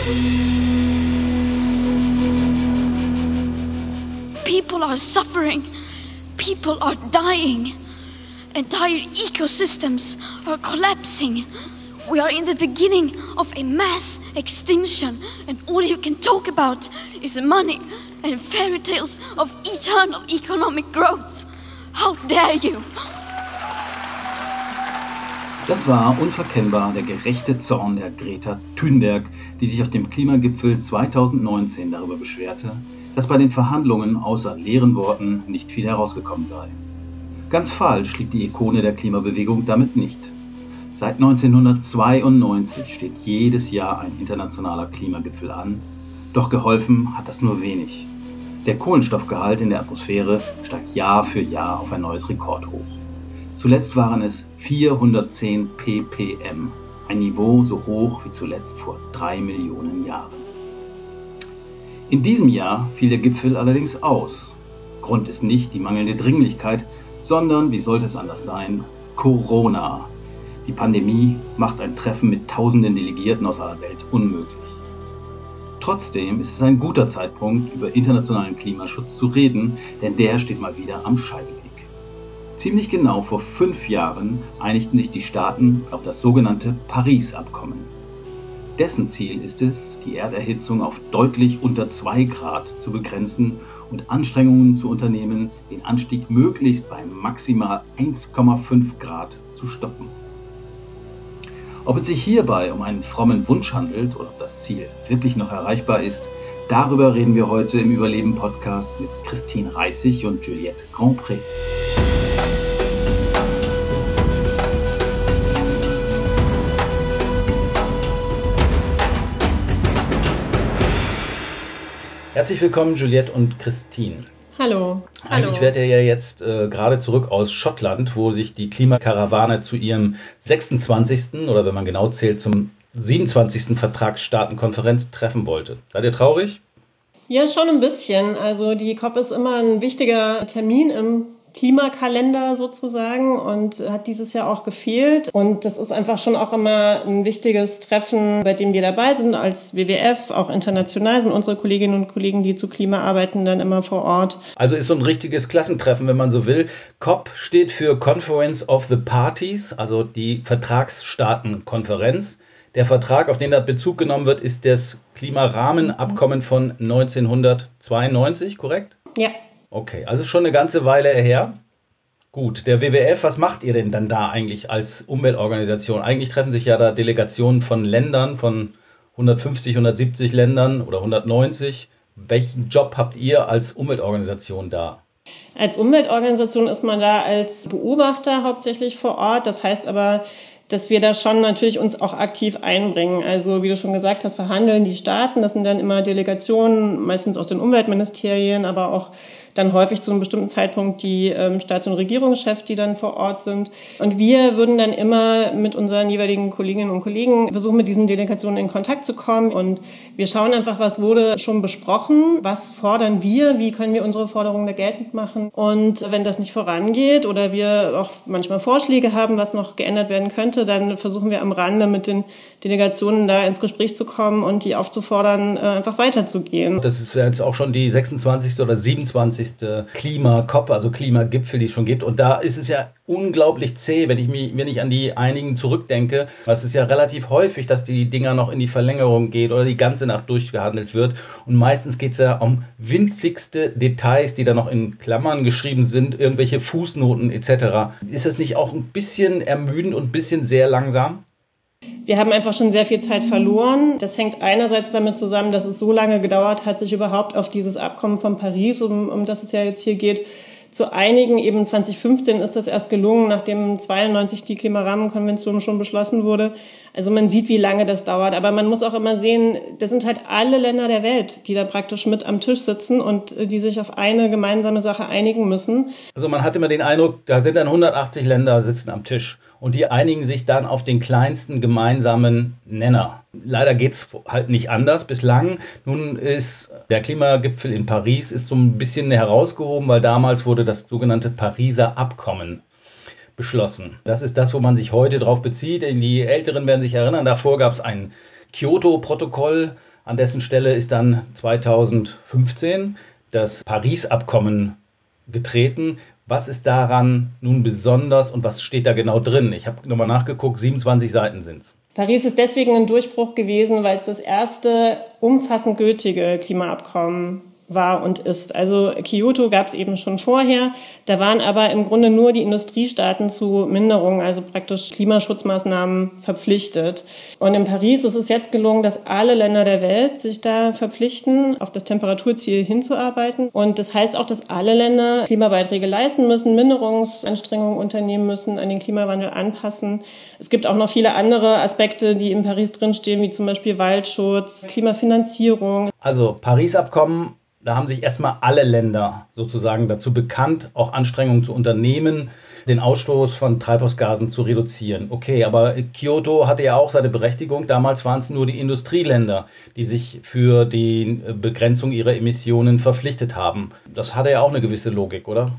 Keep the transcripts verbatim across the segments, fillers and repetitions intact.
People are suffering. People are dying. Entire ecosystems are collapsing. We are in the beginning of a mass extinction, and all you can talk about is money and fairy tales of eternal economic growth. How dare you? Das war unverkennbar der gerechte Zorn der Greta Thunberg, die sich auf dem Klimagipfel zweitausendneunzehn darüber beschwerte, dass bei den Verhandlungen außer leeren Worten nicht viel herausgekommen sei. Ganz falsch liegt die Ikone der Klimabewegung damit nicht. Seit neunzehnhundertzweiundneunzig steht jedes Jahr ein internationaler Klimagipfel an, doch geholfen hat das nur wenig. Der Kohlenstoffgehalt in der Atmosphäre steigt Jahr für Jahr auf ein neues Rekordhoch. Zuletzt waren es vierhundertzehn ppm, ein Niveau so hoch wie zuletzt vor drei Millionen Jahren. In diesem Jahr fiel der Gipfel allerdings aus. Grund ist nicht die mangelnde Dringlichkeit, sondern, wie sollte es anders sein, Corona. Die Pandemie macht ein Treffen mit tausenden Delegierten aus aller Welt unmöglich. Trotzdem ist es ein guter Zeitpunkt, über internationalen Klimaschutz zu reden, denn der steht mal wieder am Scheideweg. Ziemlich genau vor fünf Jahren einigten sich die Staaten auf das sogenannte Paris-Abkommen. Dessen Ziel ist es, die Erderhitzung auf deutlich unter zwei Grad zu begrenzen und Anstrengungen zu unternehmen, den Anstieg möglichst bei maximal eins Komma fünf Grad zu stoppen. Ob es sich hierbei um einen frommen Wunsch handelt oder ob das Ziel wirklich noch erreichbar ist, darüber reden wir heute im Überleben-Podcast mit Christine Reissig und Juliette Grandpré. Herzlich willkommen, Juliette und Christine. Hallo. Eigentlich wärt ihr ja jetzt äh, gerade zurück aus Schottland, wo sich die Klimakarawane zu ihrem sechsundzwanzigsten oder wenn man genau zählt, zum siebenundzwanzigsten Vertragsstaatenkonferenz treffen wollte. Seid ihr traurig? Ja, schon ein bisschen. Also die COP ist immer ein wichtiger Termin im Klimakalender sozusagen und hat dieses Jahr auch gefehlt. Und das ist einfach schon auch immer ein wichtiges Treffen, bei dem wir dabei sind als W W F. Auch international sind unsere Kolleginnen und Kollegen, die zu Klima arbeiten, dann immer vor Ort. Also ist so ein richtiges Klassentreffen, wenn man so will. COP steht für Conference of the Parties, also die Vertragsstaatenkonferenz. Der Vertrag, auf den da Bezug genommen wird, ist das Klimarahmenabkommen von neunzehnhundertzweiundneunzig, korrekt? Ja. Okay, also schon eine ganze Weile her. Gut, der W W F, was macht ihr denn dann da eigentlich als Umweltorganisation? Eigentlich treffen sich ja da Delegationen von Ländern, von hundertfünfzig, hundertsiebzig Ländern oder hundertneunzig. Welchen Job habt ihr als Umweltorganisation da? Als Umweltorganisation ist man da als Beobachter hauptsächlich vor Ort. Das heißt aber, dass wir da schon natürlich uns auch aktiv einbringen. Also wie du schon gesagt hast, verhandeln die Staaten. Das sind dann immer Delegationen, meistens aus den Umweltministerien, aber auch dann häufig zu einem bestimmten Zeitpunkt die ähm, Staats- und Regierungschefs, die dann vor Ort sind. Und wir würden dann immer mit unseren jeweiligen Kolleginnen und Kollegen versuchen, mit diesen Delegationen in Kontakt zu kommen. Und wir schauen einfach, was wurde schon besprochen, was fordern wir, wie können wir unsere Forderungen da geltend machen. Und wenn das nicht vorangeht oder wir auch manchmal Vorschläge haben, was noch geändert werden könnte, dann versuchen wir am Rande mit den Delegationen da ins Gespräch zu kommen und die aufzufordern, einfach weiterzugehen. Das ist jetzt auch schon die sechsundzwanzigste oder siebenundzwanzigste Klima-COP, also Klimagipfel, die es schon gibt. Und da ist es ja unglaublich zäh, wenn ich mich, wenn ich an die einigen zurückdenke. Es ist ja relativ häufig, dass die Dinger noch in die Verlängerung geht oder die ganze Nacht durchgehandelt wird. Und meistens geht es ja um winzigste Details, die da noch in Klammern geschrieben sind, irgendwelche Fußnoten et cetera. Ist das nicht auch ein bisschen ermüdend und ein bisschen sehr langsam? Wir haben einfach schon sehr viel Zeit verloren. Das hängt einerseits damit zusammen, dass es so lange gedauert hat, sich überhaupt auf dieses Abkommen von Paris, um, um das es ja jetzt hier geht, zu einigen. Eben zwanzig fünfzehn ist das erst gelungen, nachdem zweiundneunzig die Klimarahmenkonvention schon beschlossen wurde. Also man sieht, wie lange das dauert. Aber man muss auch immer sehen, das sind halt alle Länder der Welt, die da praktisch mit am Tisch sitzen und die sich auf eine gemeinsame Sache einigen müssen. Also man hat immer den Eindruck, da sind dann hundertachtzig Länder sitzen am Tisch. Und die einigen sich dann auf den kleinsten gemeinsamen Nenner. Leider geht es halt nicht anders bislang. Nun ist der Klimagipfel in Paris ist so ein bisschen herausgehoben, weil damals wurde das sogenannte Pariser Abkommen beschlossen. Das ist das, wo man sich heute drauf bezieht. Die Älteren werden sich erinnern, davor gab es ein Kyoto-Protokoll, An dessen Stelle ist dann zweitausendfünfzehn das Paris-Abkommen getreten. Was ist daran nun besonders und was steht da genau drin? Ich habe nochmal nachgeguckt, siebenundzwanzig Seiten sind es. Paris ist deswegen ein Durchbruch gewesen, weil es das erste umfassend gültige Klimaabkommen war und ist. Also Kyoto gab es eben schon vorher. Da waren aber im Grunde nur die Industriestaaten zu Minderungen, also praktisch Klimaschutzmaßnahmen verpflichtet. Und in Paris ist es jetzt gelungen, dass alle Länder der Welt sich da verpflichten, auf das Temperaturziel hinzuarbeiten. Und das heißt auch, dass alle Länder Klimabeiträge leisten müssen, Minderungsanstrengungen unternehmen müssen, an den Klimawandel anpassen. Es gibt auch noch viele andere Aspekte, die in Paris drinstehen, wie zum Beispiel Waldschutz, Klimafinanzierung. Also Paris-Abkommen, da haben sich erstmal alle Länder sozusagen dazu bekannt, auch Anstrengungen zu unternehmen, den Ausstoß von Treibhausgasen zu reduzieren. Okay, aber Kyoto hatte ja auch seine Berechtigung. Damals waren es nur die Industrieländer, die sich für die Begrenzung ihrer Emissionen verpflichtet haben. Das hatte ja auch eine gewisse Logik, oder?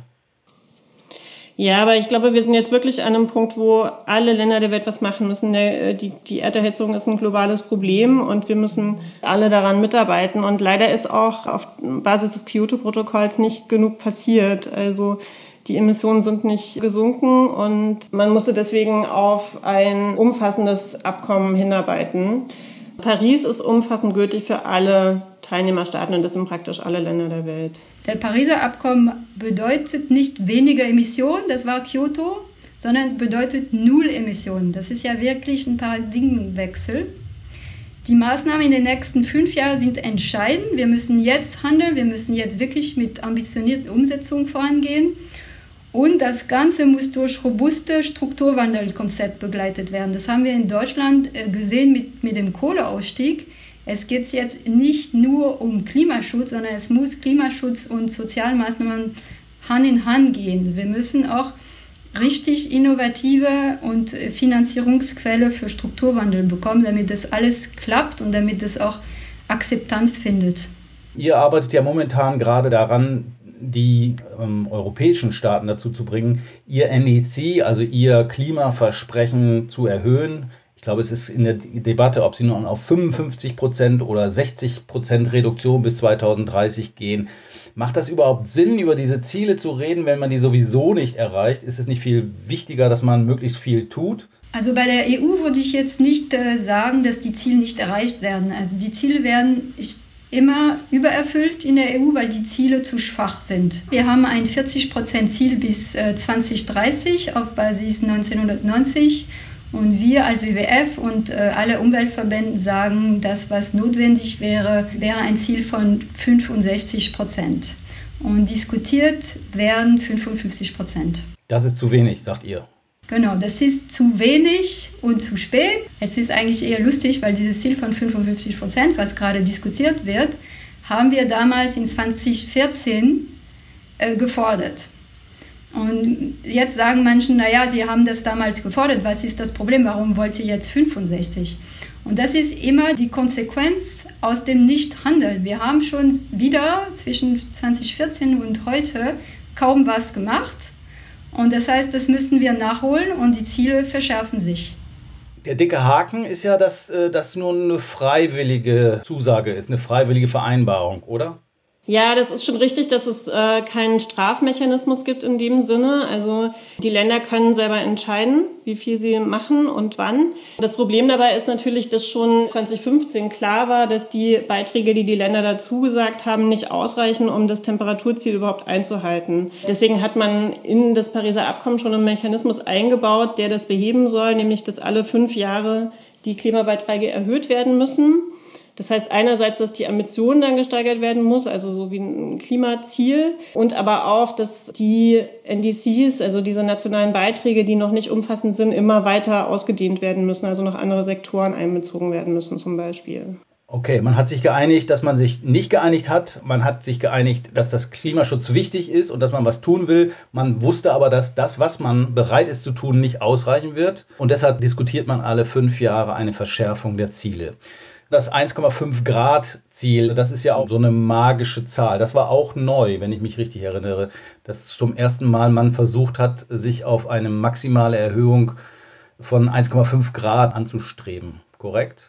Ja, aber ich glaube, wir sind jetzt wirklich an einem Punkt, wo alle Länder der Welt was machen müssen. Die, die Erderhitzung ist ein globales Problem und wir müssen alle daran mitarbeiten. Und leider ist auch auf Basis des Kyoto-Protokolls nicht genug passiert. Also die Emissionen sind nicht gesunken und man musste deswegen auf ein umfassendes Abkommen hinarbeiten. Paris ist umfassend gültig für alle Teilnehmerstaaten und das sind praktisch alle Länder der Welt. Der Pariser Abkommen bedeutet nicht weniger Emissionen, das war Kyoto, sondern bedeutet Null Emissionen. Das ist ja wirklich ein Paradigmenwechsel. Die Maßnahmen in den nächsten fünf Jahren sind entscheidend. Wir müssen jetzt handeln, wir müssen jetzt wirklich mit ambitionierter Umsetzung vorangehen. Und das Ganze muss durch robuste Strukturwandelkonzepte begleitet werden. Das haben wir in Deutschland gesehen mit, mit dem Kohleausstieg. Es geht jetzt nicht nur um Klimaschutz, sondern es muss Klimaschutz und Sozialmaßnahmen Hand in Hand gehen. Wir müssen auch richtig innovative und Finanzierungsquelle für Strukturwandel bekommen, damit das alles klappt und damit es auch Akzeptanz findet. Ihr arbeitet ja momentan gerade daran, die ähm, europäischen Staaten dazu zu bringen, ihr N E C, also ihr Klimaversprechen zu erhöhen. Ich glaube, es ist in der Debatte, ob sie nun auf fünfundfünfzig Prozent oder sechzig Prozent Reduktion bis zweitausenddreißig gehen. Macht das überhaupt Sinn, über diese Ziele zu reden, wenn man die sowieso nicht erreicht? Ist es nicht viel wichtiger, dass man möglichst viel tut? Also bei der E U würde ich jetzt nicht äh, sagen, dass die Ziele nicht erreicht werden. Also die Ziele werden immer übererfüllt in der E U, weil die Ziele zu schwach sind. Wir haben ein vierzig Prozent Ziel bis äh, zweitausenddreißig auf Basis neunzehnhundertneunzig. Und wir als W W F und äh, alle Umweltverbände sagen, das, was notwendig wäre, wäre ein Ziel von fünfundsechzig Prozent. Und diskutiert werden fünfundfünfzig Prozent. Das ist zu wenig, sagt ihr. Genau, das ist zu wenig und zu spät. Es ist eigentlich eher lustig, weil dieses Ziel von fünfundfünfzig Prozent, was gerade diskutiert wird, haben wir damals in zweitausendvierzehn äh, gefordert. Und jetzt sagen manche, naja, sie haben das damals gefordert, was ist das Problem, warum wollt ihr jetzt fünfundsechzig? Und das ist immer die Konsequenz aus dem Nichthandeln. Wir haben schon wieder zwischen zweitausendvierzehn und heute kaum was gemacht. Und das heißt, das müssen wir nachholen und die Ziele verschärfen sich. Der dicke Haken ist ja, dass das nur eine freiwillige Zusage ist, eine freiwillige Vereinbarung, oder? Ja, das ist schon richtig, dass es äh, keinen Strafmechanismus gibt in dem Sinne. Also die Länder können selber entscheiden, wie viel sie machen und wann. Das Problem dabei ist natürlich, dass schon zweitausendfünfzehn klar war, dass die Beiträge, die die Länder dazu gesagt haben, nicht ausreichen, um das Temperaturziel überhaupt einzuhalten. Deswegen hat man in das Pariser Abkommen schon einen Mechanismus eingebaut, der das beheben soll, nämlich dass alle fünf Jahre die Klimabeiträge erhöht werden müssen. Das heißt einerseits, dass die Ambition dann gesteigert werden muss, also so wie ein Klimaziel, und aber auch, dass die N D Cs, also diese nationalen Beiträge, die noch nicht umfassend sind, immer weiter ausgedehnt werden müssen, also noch andere Sektoren einbezogen werden müssen zum Beispiel. Okay, man hat sich geeinigt, dass man sich nicht geeinigt hat. Man hat sich geeinigt, dass das Klimaschutz wichtig ist und dass man was tun will. Man wusste aber, dass das, was man bereit ist zu tun, nicht ausreichen wird. Und deshalb diskutiert man alle fünf Jahre eine Verschärfung der Ziele. Das eins Komma fünf Grad Ziel, das ist ja auch so eine magische Zahl. Das war auch neu, wenn ich mich richtig erinnere, dass zum ersten Mal man versucht hat, sich auf eine maximale Erhöhung von eins Komma fünf Grad anzustreben. Korrekt?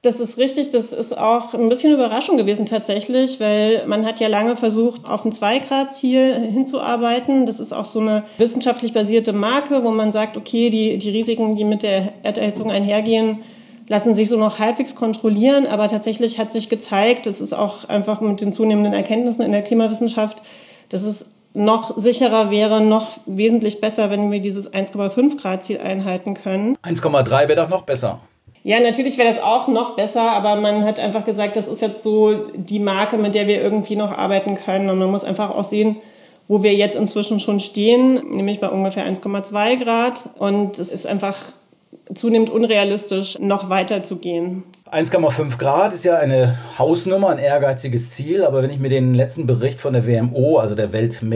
Das ist richtig, das ist auch ein bisschen Überraschung gewesen tatsächlich, weil man hat ja lange versucht, auf ein zwei Grad Ziel hinzuarbeiten. Das ist auch so eine wissenschaftlich basierte Marke, wo man sagt, okay, die, die Risiken, die mit der Erderhitzung einhergehen, lassen sich so noch halbwegs kontrollieren. Aber tatsächlich hat sich gezeigt, das ist auch einfach mit den zunehmenden Erkenntnissen in der Klimawissenschaft, dass es noch sicherer wäre, noch wesentlich besser, wenn wir dieses eins Komma fünf Grad Ziel einhalten können. eins Komma drei wäre doch noch besser. Ja, natürlich wäre das auch noch besser, aber man hat einfach gesagt, das ist jetzt so die Marke, mit der wir irgendwie noch arbeiten können. Und man muss einfach auch sehen, wo wir jetzt inzwischen schon stehen, nämlich bei ungefähr eins Komma zwei Grad. Und es ist einfach zunehmend unrealistisch, noch weiter zu gehen. eins Komma fünf Grad ist ja eine Hausnummer, ein ehrgeiziges Ziel. Aber wenn ich mir den letzten Bericht von der W M O, also der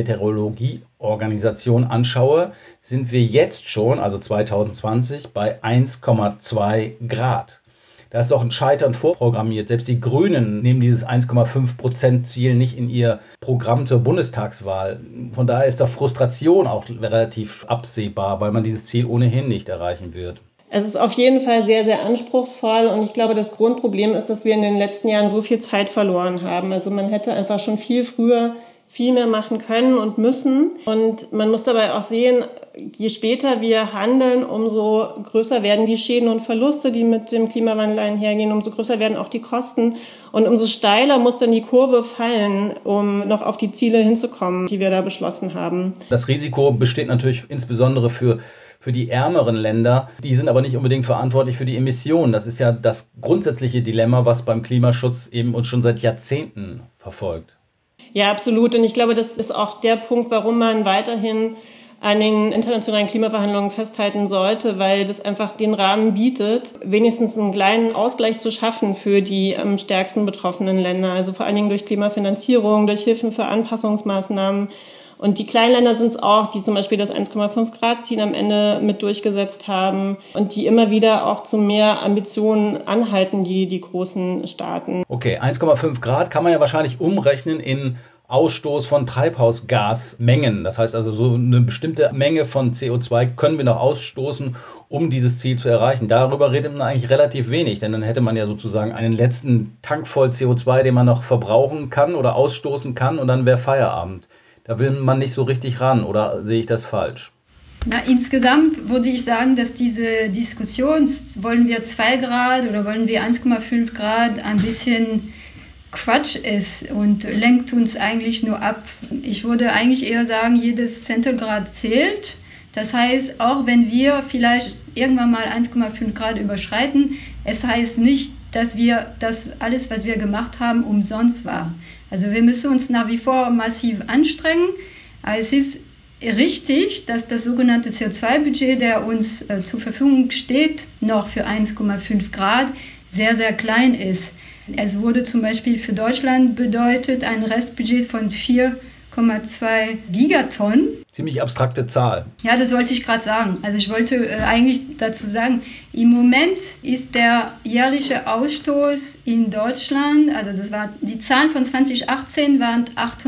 Weltmeteorologieorganisation, anschaue, sind wir jetzt schon, also zwanzig zwanzig, bei eins Komma zwei Grad. Da ist doch ein Scheitern vorprogrammiert. Selbst die Grünen nehmen dieses eins Komma fünf Prozent Ziel nicht in ihr Programm zur Bundestagswahl. Von daher ist doch Frustration auch relativ absehbar, weil man dieses Ziel ohnehin nicht erreichen wird. Es ist auf jeden Fall sehr, sehr anspruchsvoll und ich glaube, das Grundproblem ist, dass wir in den letzten Jahren so viel Zeit verloren haben. Also man hätte einfach schon viel früher viel mehr machen können und müssen. Und man muss dabei auch sehen, je später wir handeln, umso größer werden die Schäden und Verluste, die mit dem Klimawandel einhergehen, umso größer werden auch die Kosten und umso steiler muss dann die Kurve fallen, um noch auf die Ziele hinzukommen, die wir da beschlossen haben. Das Risiko besteht natürlich insbesondere für Für die ärmeren Länder, die sind aber nicht unbedingt verantwortlich für die Emissionen. Das ist ja das grundsätzliche Dilemma, was beim Klimaschutz eben uns schon seit Jahrzehnten verfolgt. Ja, absolut. Und ich glaube, das ist auch der Punkt, warum man weiterhin an den internationalen Klimaverhandlungen festhalten sollte, weil das einfach den Rahmen bietet, wenigstens einen kleinen Ausgleich zu schaffen für die am stärksten betroffenen Länder. Also vor allen Dingen durch Klimafinanzierung, durch Hilfen für Anpassungsmaßnahmen. Und die kleinen Länder sind es auch, die zum Beispiel das eins Komma fünf Grad Ziel am Ende mit durchgesetzt haben und die immer wieder auch zu mehr Ambitionen anhalten, die, die großen Staaten. Okay, eins Komma fünf Grad kann man ja wahrscheinlich umrechnen in Ausstoß von Treibhausgasmengen. Das heißt also, so eine bestimmte Menge von C O zwei können wir noch ausstoßen, um dieses Ziel zu erreichen. Darüber redet man eigentlich relativ wenig, denn dann hätte man ja sozusagen einen letzten Tank voll C O zwei, den man noch verbrauchen kann oder ausstoßen kann und dann wäre Feierabend. Da will man nicht so richtig ran, oder sehe ich das falsch? Na, insgesamt würde ich sagen, dass diese Diskussion, wollen wir zwei Grad oder wollen wir eins Komma fünf Grad, ein bisschen Quatsch ist und lenkt uns eigentlich nur ab. Ich würde eigentlich eher sagen, jedes Zentelgrad zählt. Das heißt, auch wenn wir vielleicht irgendwann mal eins Komma fünf Grad überschreiten, es heißt nicht, dass wir das alles, was wir gemacht haben, umsonst war. Also wir müssen uns nach wie vor massiv anstrengen. Aber es ist richtig, dass das sogenannte C O zwei Budget, der uns äh, zur Verfügung steht, noch für eins Komma fünf Grad sehr, sehr klein ist. Es wurde zum Beispiel für Deutschland bedeutet ein Restbudget von vier Komma zwei Gigatonnen. Ziemlich abstrakte Zahl. Ja, das wollte ich gerade sagen. Also ich wollte äh, eigentlich dazu sagen, im Moment ist der jährliche Ausstoß in Deutschland, also das war die Zahlen von zwanzig achtzehn waren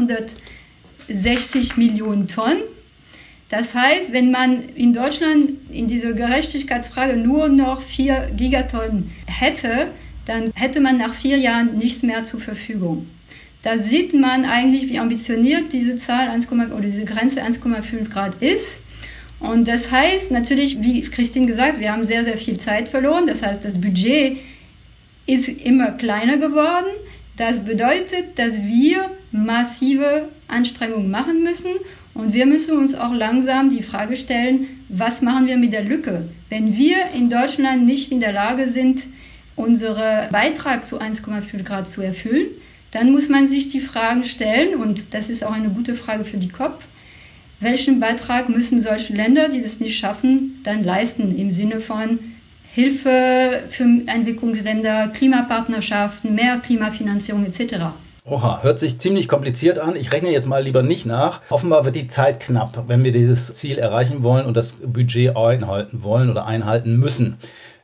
achthundertsechzig Millionen Tonnen. Das heißt, wenn man in Deutschland in dieser Gerechtigkeitsfrage nur noch vier Gigatonnen hätte, dann hätte man nach vier Jahren nichts mehr zur Verfügung. Da sieht man eigentlich, wie ambitioniert diese Zahl eins, oder diese Grenze eins Komma fünf Grad ist. Und das heißt natürlich, wie Christine gesagt, wir haben sehr, sehr viel Zeit verloren. Das heißt, das Budget ist immer kleiner geworden. Das bedeutet, dass wir massive Anstrengungen machen müssen. Und wir müssen uns auch langsam die Frage stellen, was machen wir mit der Lücke? Wenn wir in Deutschland nicht in der Lage sind, unseren Beitrag zu eins Komma fünf Grad zu erfüllen, dann muss man sich die Fragen stellen, und das ist auch eine gute Frage für die C O P, welchen Beitrag müssen solche Länder, die das nicht schaffen, dann leisten im Sinne von Hilfe für Entwicklungsländer, Klimapartnerschaften, mehr Klimafinanzierung et cetera. Oha, hört sich ziemlich kompliziert an. Ich rechne jetzt mal lieber nicht nach. Offenbar wird die Zeit knapp, wenn wir dieses Ziel erreichen wollen und das Budget einhalten wollen oder einhalten müssen.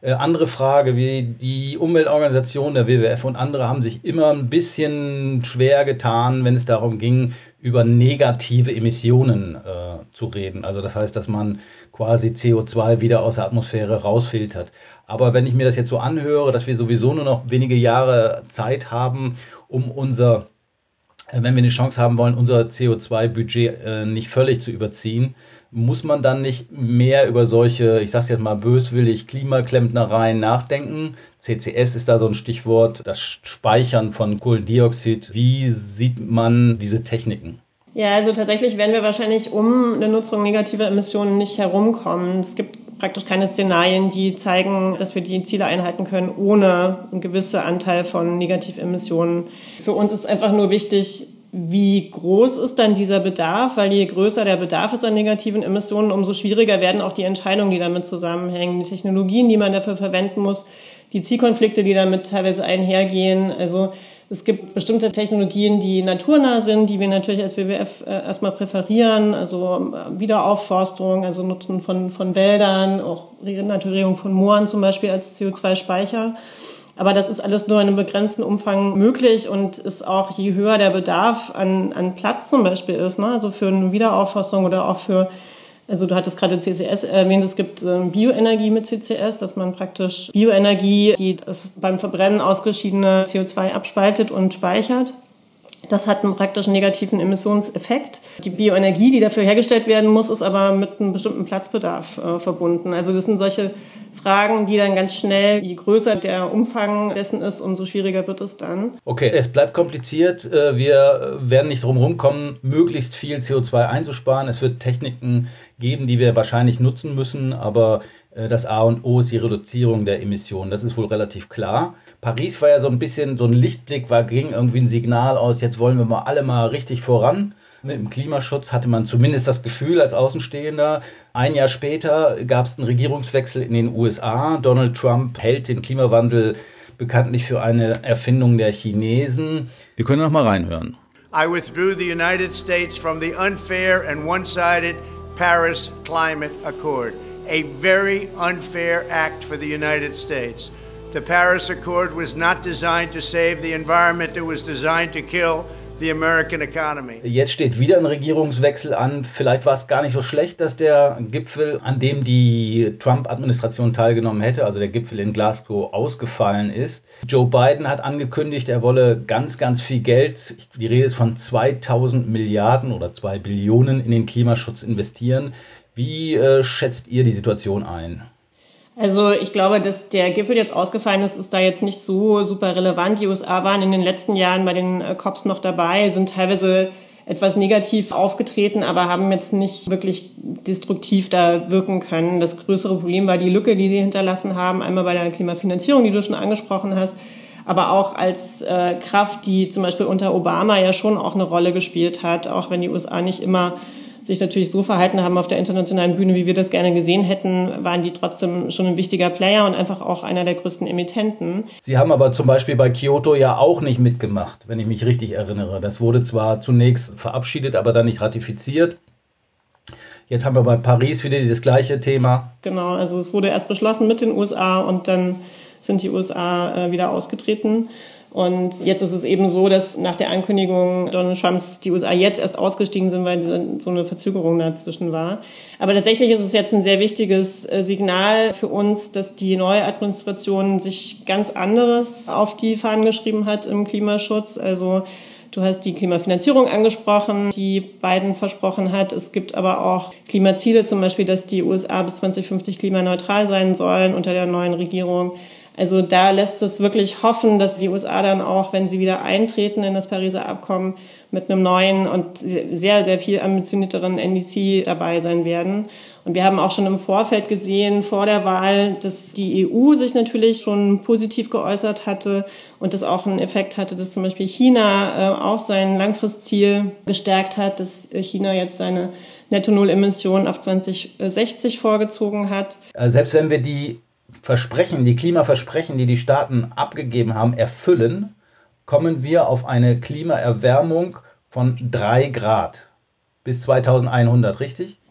Äh, andere Frage, wie die Umweltorganisation, der W W F und andere haben sich immer ein bisschen schwer getan, wenn es darum ging, über negative Emissionen äh, zu reden. Also das heißt, dass man quasi C O zwei wieder aus der Atmosphäre rausfiltert. Aber wenn ich mir das jetzt so anhöre, dass wir sowieso nur noch wenige Jahre Zeit haben, um unser, äh, wenn wir eine Chance haben wollen, unser C O zwei Budget äh, nicht völlig zu überziehen, muss man dann nicht mehr über solche, ich sag's jetzt mal böswillig, Klimaklempnereien nachdenken? C C S ist da so ein Stichwort, das Speichern von Kohlendioxid. Wie sieht man diese Techniken? Ja, also tatsächlich werden wir wahrscheinlich um eine Nutzung negativer Emissionen nicht herumkommen. Es gibt praktisch keine Szenarien, die zeigen, dass wir die Ziele einhalten können, ohne einen gewissen Anteil von Negativemissionen. Für uns ist einfach nur wichtig, wie groß ist dann dieser Bedarf? Weil je größer der Bedarf ist an negativen Emissionen, umso schwieriger werden auch die Entscheidungen, die damit zusammenhängen, die Technologien, die man dafür verwenden muss, die Zielkonflikte, die damit teilweise einhergehen. Also es gibt bestimmte Technologien, die naturnah sind, die wir natürlich als W W F erstmal präferieren, also Wiederaufforstung, also Nutzen von, von Wäldern, auch Renaturierung von Mooren zum Beispiel als C O zwei Speicher. Aber das ist alles nur in einem begrenzten Umfang möglich und ist auch, je höher der Bedarf an, an Platz zum Beispiel ist, ne, also für eine Wiederaufforstung oder auch für, also du hattest gerade C C S erwähnt, es gibt äh, Bioenergie mit C C S, dass man praktisch Bioenergie, die das beim Verbrennen ausgeschiedene C O zwei abspaltet und speichert. Das hat einen praktisch negativen Emissionseffekt. Die Bioenergie, die dafür hergestellt werden muss, ist aber mit einem bestimmten Platzbedarf äh, verbunden. Also das sind solche Fragen, die dann ganz schnell, je größer der Umfang dessen ist, umso schwieriger wird es dann. Okay, es bleibt kompliziert. Wir werden nicht drum rumkommen, möglichst viel C O zwei einzusparen. Es wird Techniken geben, die wir wahrscheinlich nutzen müssen, aber das A und O ist die Reduzierung der Emissionen. Das ist wohl relativ klar. Paris war ja so ein bisschen so ein Lichtblick, war, ging irgendwie ein Signal aus, jetzt wollen wir mal alle mal richtig voran. Mit dem Klimaschutz hatte man zumindest das Gefühl als Außenstehender. Ein Jahr später gab es einen Regierungswechsel in den U S A. Donald Trump hält den Klimawandel bekanntlich für eine Erfindung der Chinesen. Wir können noch mal reinhören. I withdrew the United States from the unfair and one-sided Paris Climate Accord. A very unfair act for the United States. The Paris Accord was not designed to save the environment, it was designed to kill the American economy. Jetzt steht wieder ein Regierungswechsel an. Vielleicht war es gar nicht so schlecht, dass der Gipfel, an dem die Trump-Administration teilgenommen hätte, also der Gipfel in Glasgow, ausgefallen ist. Joe Biden hat angekündigt, er wolle ganz, ganz viel Geld, die Rede ist von zweitausend Milliarden oder zwei Billionen in den Klimaschutz investieren. Wie äh, schätzt ihr die Situation ein? Also ich glaube, dass der Gipfel jetzt ausgefallen ist, ist da jetzt nicht so super relevant. Die U S A waren in den letzten Jahren bei den COPs noch dabei, sind teilweise etwas negativ aufgetreten, aber haben jetzt nicht wirklich destruktiv da wirken können. Das größere Problem war die Lücke, die sie hinterlassen haben, einmal bei der Klimafinanzierung, die du schon angesprochen hast, aber auch als äh, Kraft, die zum Beispiel unter Obama ja schon auch eine Rolle gespielt hat, auch wenn die U S A nicht immer sich natürlich so verhalten haben auf der internationalen Bühne, wie wir das gerne gesehen hätten, waren die trotzdem schon ein wichtiger Player und einfach auch einer der größten Emittenten. Sie haben aber zum Beispiel bei Kyoto ja auch nicht mitgemacht, wenn ich mich richtig erinnere. Das wurde zwar zunächst verabschiedet, aber dann nicht ratifiziert. Jetzt haben wir bei Paris wieder das gleiche Thema. Genau, also es wurde erst beschlossen mit den U S A und dann sind die U S A äh, wieder ausgetreten. Und jetzt ist es eben so, dass nach der Ankündigung Donald Trumps die U S A jetzt erst ausgestiegen sind, weil so eine Verzögerung dazwischen war. Aber tatsächlich ist es jetzt ein sehr wichtiges Signal für uns, dass die neue Administration sich ganz anderes auf die Fahnen geschrieben hat im Klimaschutz. Also du hast die Klimafinanzierung angesprochen, die Biden versprochen hat. Es gibt aber auch Klimaziele, zum Beispiel, dass die U S A bis zwanzig fünfzig klimaneutral sein sollen unter der neuen Regierung. Also da lässt es wirklich hoffen, dass die U S A dann auch, wenn sie wieder eintreten in das Pariser Abkommen, mit einem neuen und sehr, sehr viel ambitionierteren N D C dabei sein werden. Und wir haben auch schon im Vorfeld gesehen, vor der Wahl, dass die E U sich natürlich schon positiv geäußert hatte und das auch einen Effekt hatte, dass zum Beispiel China äh, auch sein Langfristziel gestärkt hat, dass China jetzt seine Netto-Null-Emissionen auf zwanzig sechzig vorgezogen hat. Selbst wenn wir die Versprechen, die Klimaversprechen, die die Staaten abgegeben haben, erfüllen, kommen wir auf eine Klimaerwärmung von drei Grad bis zweitausendeinhundert, richtig?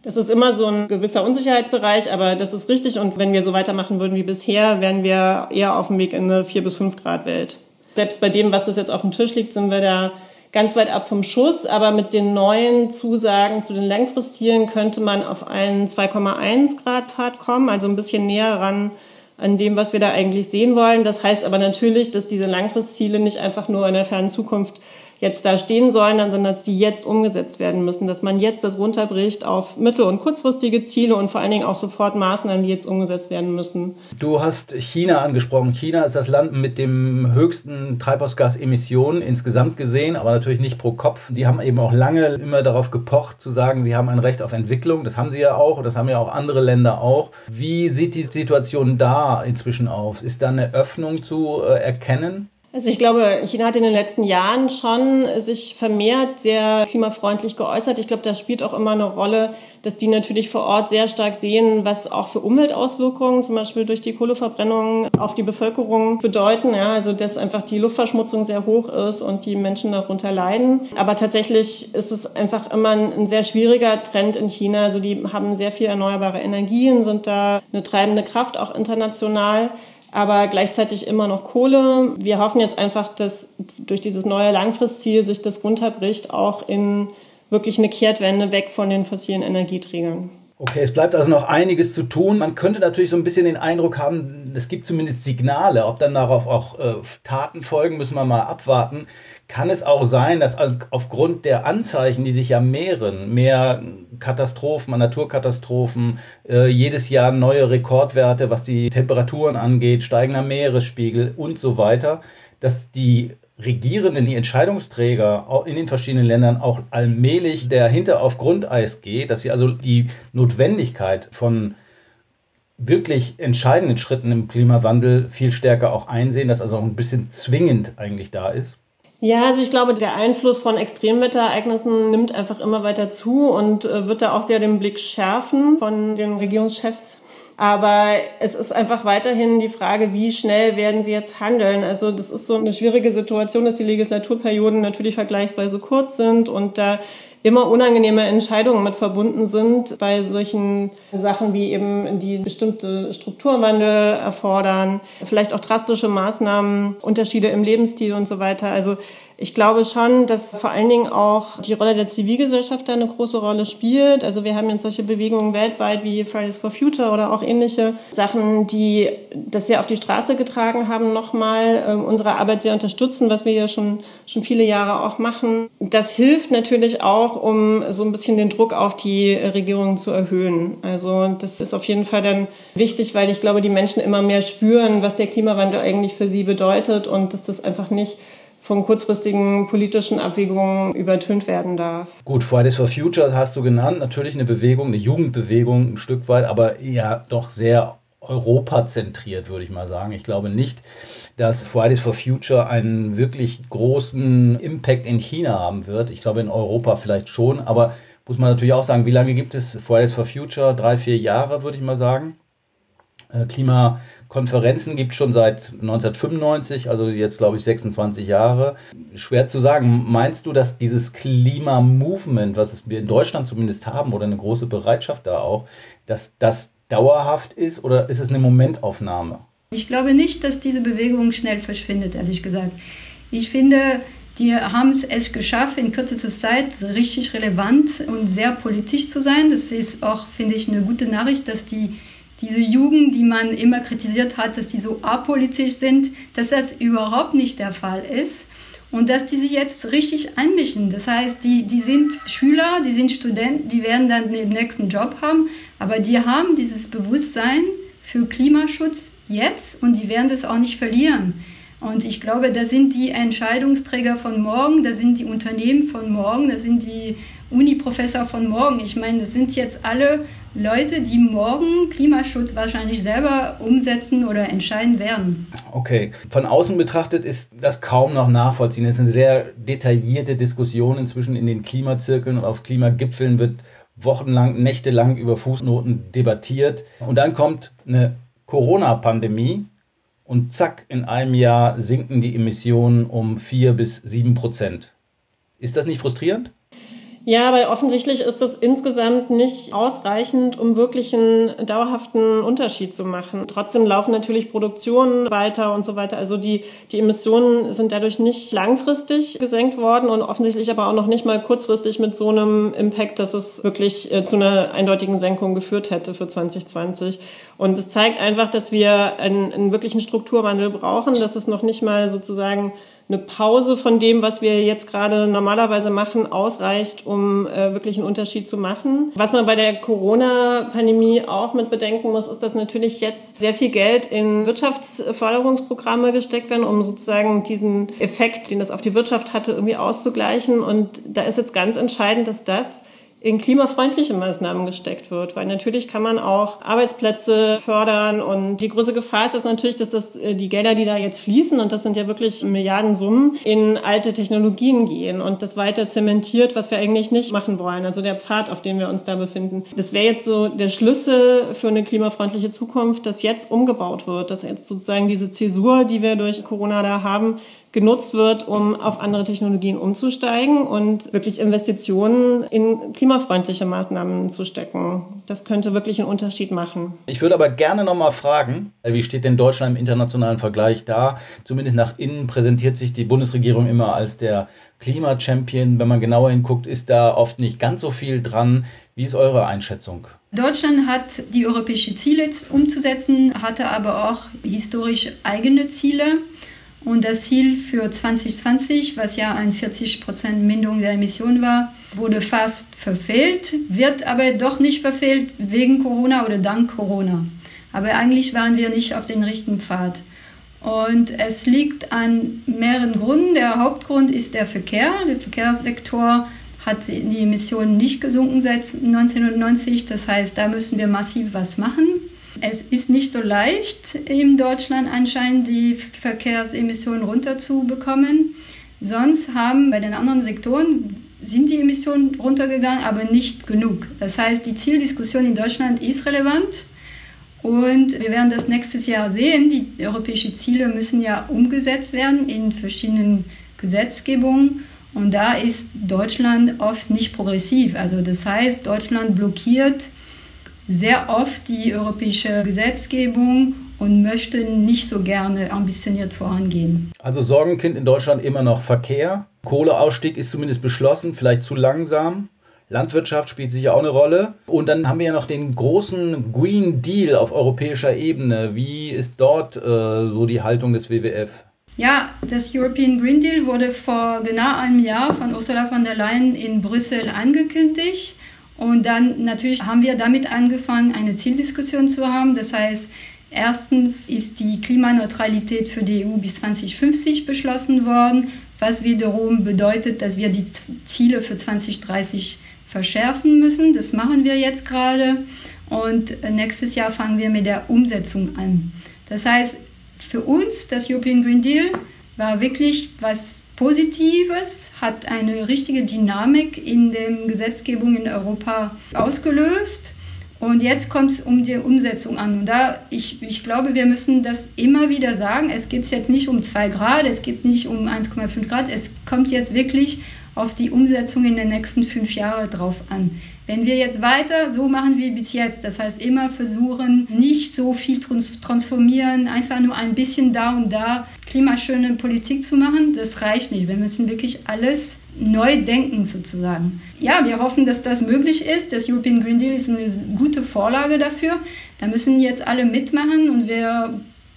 Das ist immer so ein gewisser Unsicherheitsbereich, aber das ist richtig. Und wenn wir so weitermachen würden wie bisher, wären wir eher auf dem Weg in eine vier bis fünf Grad Welt. Selbst bei dem, was bis jetzt auf dem Tisch liegt, sind wir da ganz weit ab vom Schuss. Aber mit den neuen Zusagen zu den Langfristzielen könnte man auf einen zwei Komma eins Grad Pfad kommen, also ein bisschen näher ran an dem, was wir da eigentlich sehen wollen. Das heißt aber natürlich, dass diese Langfristziele nicht einfach nur in der fernen Zukunft jetzt da stehen sollen, sondern dass die jetzt umgesetzt werden müssen, dass man jetzt das runterbricht auf mittel- und kurzfristige Ziele und vor allen Dingen auch sofort Maßnahmen, die jetzt umgesetzt werden müssen. Du hast China angesprochen. China ist das Land mit dem höchsten Treibhausgasemissionen insgesamt gesehen, aber natürlich nicht pro Kopf. Die haben eben auch lange immer darauf gepocht, zu sagen, sie haben ein Recht auf Entwicklung. Das haben sie ja auch und das haben ja auch andere Länder auch. Wie sieht die Situation da inzwischen aus? Ist da eine Öffnung zu äh, erkennen? Also ich glaube, China hat in den letzten Jahren schon sich vermehrt sehr klimafreundlich geäußert. Ich glaube, das spielt auch immer eine Rolle, dass die natürlich vor Ort sehr stark sehen, was auch für Umweltauswirkungen, zum Beispiel durch die Kohleverbrennung, auf die Bevölkerung bedeuten. Ja, also dass einfach die Luftverschmutzung sehr hoch ist und die Menschen darunter leiden. Aber tatsächlich ist es einfach immer ein sehr schwieriger Trend in China. Also die haben sehr viel erneuerbare Energien, sind da eine treibende Kraft, auch international. Aber gleichzeitig immer noch Kohle. Wir hoffen jetzt einfach, dass durch dieses neue Langfristziel sich das runterbricht, auch in wirklich eine Kehrtwende weg von den fossilen Energieträgern. Okay, es bleibt also noch einiges zu tun. Man könnte natürlich so ein bisschen den Eindruck haben, es gibt zumindest Signale. Ob dann darauf auch äh, Taten folgen, müssen wir mal abwarten. Kann es auch sein, dass aufgrund der Anzeichen, die sich ja mehren, mehr Katastrophen, Naturkatastrophen, äh, jedes Jahr neue Rekordwerte, was die Temperaturen angeht, steigender Meeresspiegel und so weiter, dass die Regierenden, die Entscheidungsträger in den verschiedenen Ländern auch allmählich der Hinter auf Grundeis geht, dass sie also die Notwendigkeit von wirklich entscheidenden Schritten im Klimawandel viel stärker auch einsehen, dass also auch ein bisschen zwingend eigentlich da ist? Ja, also ich glaube, der Einfluss von Extremwetterereignissen nimmt einfach immer weiter zu und äh, wird da auch sehr den Blick schärfen von den Regierungschefs. Aber es ist einfach weiterhin die Frage, wie schnell werden sie jetzt handeln. Also das ist so eine schwierige Situation, dass die Legislaturperioden natürlich vergleichsweise kurz sind und da immer unangenehme Entscheidungen mit verbunden sind bei solchen Sachen wie eben die bestimmte Strukturwandel erfordern, vielleicht auch drastische Maßnahmen, Unterschiede im Lebensstil und so weiter. Also ich glaube schon, dass vor allen Dingen auch die Rolle der Zivilgesellschaft da eine große Rolle spielt. Also wir haben jetzt solche Bewegungen weltweit wie Fridays for Future oder auch ähnliche Sachen, die das sehr auf die Straße getragen haben, nochmal äh, unsere Arbeit sehr unterstützen, was wir ja schon, schon viele Jahre auch machen. Das hilft natürlich auch, um so ein bisschen den Druck auf die Regierung zu erhöhen. Also das ist auf jeden Fall dann wichtig, weil ich glaube, die Menschen immer mehr spüren, was der Klimawandel eigentlich für sie bedeutet und dass das einfach nicht von kurzfristigen politischen Abwägungen übertönt werden darf. Gut, Fridays for Future hast du genannt, natürlich eine Bewegung, eine Jugendbewegung ein Stück weit, aber ja doch sehr europazentriert, würde ich mal sagen. Ich glaube nicht, dass Fridays for Future einen wirklich großen Impact in China haben wird. Ich glaube in Europa vielleicht schon, aber muss man natürlich auch sagen, wie lange gibt es Fridays for Future? Drei, vier Jahre, würde ich mal sagen. Klimakonferenzen gibt es schon seit neunzehnhundertfünfundneunzig, also jetzt glaube ich sechsundzwanzig Jahre. Schwer zu sagen. Meinst du, dass dieses Klima-Movement, was wir in Deutschland zumindest haben, oder eine große Bereitschaft da auch, dass das dauerhaft ist oder ist es eine Momentaufnahme? Ich glaube nicht, dass diese Bewegung schnell verschwindet, ehrlich gesagt. Ich finde, die haben es echt geschafft, in kürzester Zeit richtig relevant und sehr politisch zu sein. Das ist auch, finde ich, eine gute Nachricht, dass die diese Jugend, die man immer kritisiert hat, dass die so apolitisch sind, dass das überhaupt nicht der Fall ist und dass die sich jetzt richtig einmischen. Das heißt, die, die sind Schüler, die sind Studenten, die werden dann den nächsten Job haben, aber die haben dieses Bewusstsein für Klimaschutz jetzt und die werden das auch nicht verlieren. Und ich glaube, das sind die Entscheidungsträger von morgen, das sind die Unternehmen von morgen, das sind die Uni-Professor von morgen. Ich meine, das sind jetzt alle Leute, die morgen Klimaschutz wahrscheinlich selber umsetzen oder entscheiden werden. Okay, von außen betrachtet ist das kaum noch nachvollziehen. Es ist eine sehr detaillierte Diskussion inzwischen in den Klimazirkeln und auf Klimagipfeln wird wochenlang, nächtelang über Fußnoten debattiert. Und dann kommt eine Corona-Pandemie und zack, in einem Jahr sinken die Emissionen um vier bis sieben Prozent. Ist das nicht frustrierend? Ja, weil offensichtlich ist das insgesamt nicht ausreichend, um wirklich einen dauerhaften Unterschied zu machen. Trotzdem laufen natürlich Produktionen weiter und so weiter. Also die, die Emissionen sind dadurch nicht langfristig gesenkt worden und offensichtlich aber auch noch nicht mal kurzfristig mit so einem Impact, dass es wirklich äh, zu einer eindeutigen Senkung geführt hätte für zwanzig zwanzig. Und es zeigt einfach, dass wir einen, einen wirklichen Strukturwandel brauchen, dass es noch nicht mal sozusagen eine Pause von dem, was wir jetzt gerade normalerweise machen, ausreicht, um äh, wirklich einen Unterschied zu machen. Was man bei der Corona-Pandemie auch mit bedenken muss, ist, dass natürlich jetzt sehr viel Geld in Wirtschaftsförderungsprogramme gesteckt werden, um sozusagen diesen Effekt, den das auf die Wirtschaft hatte, irgendwie auszugleichen. Und da ist jetzt ganz entscheidend, dass das in klimafreundliche Maßnahmen gesteckt wird, weil natürlich kann man auch Arbeitsplätze fördern und die große Gefahr ist das natürlich, dass das die Gelder, die da jetzt fließen, und das sind ja wirklich Milliardensummen, in alte Technologien gehen und das weiter zementiert, was wir eigentlich nicht machen wollen, also der Pfad, auf dem wir uns da befinden. Das wäre jetzt so der Schlüssel für eine klimafreundliche Zukunft, dass jetzt umgebaut wird, dass jetzt sozusagen diese Zäsur, die wir durch Corona da haben, genutzt wird, um auf andere Technologien umzusteigen und wirklich Investitionen in klimafreundliche Maßnahmen zu stecken. Das könnte wirklich einen Unterschied machen. Ich würde aber gerne noch mal fragen, wie steht denn Deutschland im internationalen Vergleich da? Zumindest nach innen präsentiert sich die Bundesregierung immer als der Klima-Champion. Wenn man genauer hinguckt, ist da oft nicht ganz so viel dran. Wie ist eure Einschätzung? Deutschland hat die europäischen Ziele umzusetzen, hatte aber auch historisch eigene Ziele. Und das Ziel für zwanzig zwanzig, was ja ein vierzig Prozent Minderung der Emissionen war, wurde fast verfehlt, wird aber doch nicht verfehlt wegen Corona oder dank Corona. Aber eigentlich waren wir nicht auf dem richtigen Pfad. Und es liegt an mehreren Gründen. Der Hauptgrund ist der Verkehr. Der Verkehrssektor hat die Emissionen nicht gesunken seit neunzehnhundertneunzig. Das heißt, da müssen wir massiv was machen. Es ist nicht so leicht, in Deutschland anscheinend die Verkehrsemissionen runterzubekommen. Sonst haben bei den anderen Sektoren sind die Emissionen runtergegangen, aber nicht genug. Das heißt, die Zieldiskussion in Deutschland ist relevant und wir werden das nächstes Jahr sehen. Die europäischen Ziele müssen ja umgesetzt werden in verschiedenen Gesetzgebungen und da ist Deutschland oft nicht progressiv. Also das heißt, Deutschland blockiert sehr oft die europäische Gesetzgebung und möchte nicht so gerne ambitioniert vorangehen. Also Sorgenkind in Deutschland immer noch Verkehr. Kohleausstieg ist zumindest beschlossen, vielleicht zu langsam. Landwirtschaft spielt sicher auch eine Rolle. Und dann haben wir ja noch den großen Green Deal auf europäischer Ebene. Wie ist dort äh, so die Haltung des W W F? Ja, das European Green Deal wurde vor genau einem Jahr von Ursula von der Leyen in Brüssel angekündigt. Und dann natürlich haben wir damit angefangen, eine Zieldiskussion zu haben. Das heißt, erstens ist die Klimaneutralität für die E U bis zwanzig fünfzig beschlossen worden, was wiederum bedeutet, dass wir die Ziele für zwanzig dreißig verschärfen müssen. Das machen wir jetzt gerade und nächstes Jahr fangen wir mit der Umsetzung an. Das heißt, für uns, das European Green Deal, war wirklich was Positives, hat eine richtige Dynamik in der Gesetzgebung in Europa ausgelöst. Und jetzt kommt es um die Umsetzung an. Und da, ich, ich glaube, wir müssen das immer wieder sagen. Es geht jetzt nicht um zwei Grad, es geht nicht um eins Komma fünf Grad. Es kommt jetzt wirklich auf die Umsetzung in den nächsten fünf Jahren drauf an. Wenn wir jetzt weiter so machen wie bis jetzt, das heißt immer versuchen, nicht so viel trans- transformieren, einfach nur ein bisschen da und da klimaschöne Politik zu machen, das reicht nicht. Wir müssen wirklich alles neu denken sozusagen. Ja, wir hoffen, dass das möglich ist. Das European Green Deal ist eine gute Vorlage dafür. Da müssen jetzt alle mitmachen und wir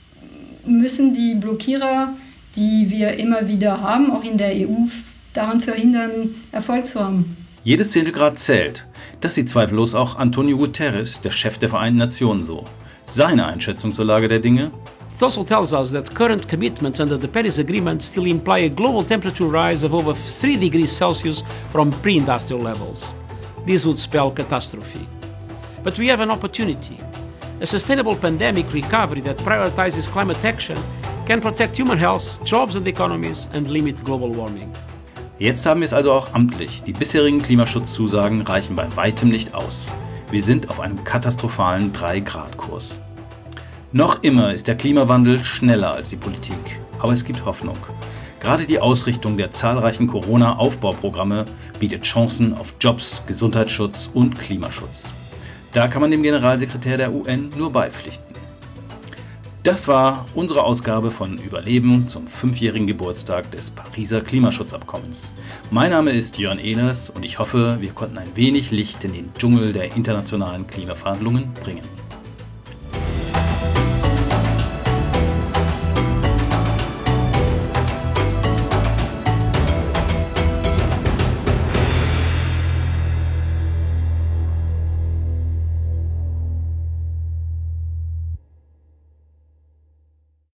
müssen die Blockierer, die wir immer wieder haben, auch in der E U, daran verhindern, Erfolg zu haben. Jedes Zehntelgrad zählt. Das sieht zweifellos auch Antonio Guterres, der Chef der Vereinten Nationen, so. Seine Einschätzung zur Lage der Dinge? It also tells us that current commitments under the Paris Agreement still imply a global temperature rise of over three degrees Celsius from pre-industrial levels. This would spell catastrophe. But we have an opportunity. A sustainable pandemic recovery that prioritizes climate action can protect human health, jobs and economies and limit global warming. Jetzt haben wir es also auch amtlich. Die bisherigen Klimaschutzzusagen reichen bei weitem nicht aus. Wir sind auf einem katastrophalen drei Grad Kurs. Noch immer ist der Klimawandel schneller als die Politik. Aber es gibt Hoffnung. Gerade die Ausrichtung der zahlreichen Corona-Aufbauprogramme bietet Chancen auf Jobs, Gesundheitsschutz und Klimaschutz. Da kann man dem Generalsekretär der U N nur beipflichten. Das war unsere Ausgabe von Überleben zum fünfjährigen Geburtstag des Pariser Klimaschutzabkommens. Mein Name ist Jörn Ehlers und ich hoffe, wir konnten ein wenig Licht in den Dschungel der internationalen Klimaverhandlungen bringen.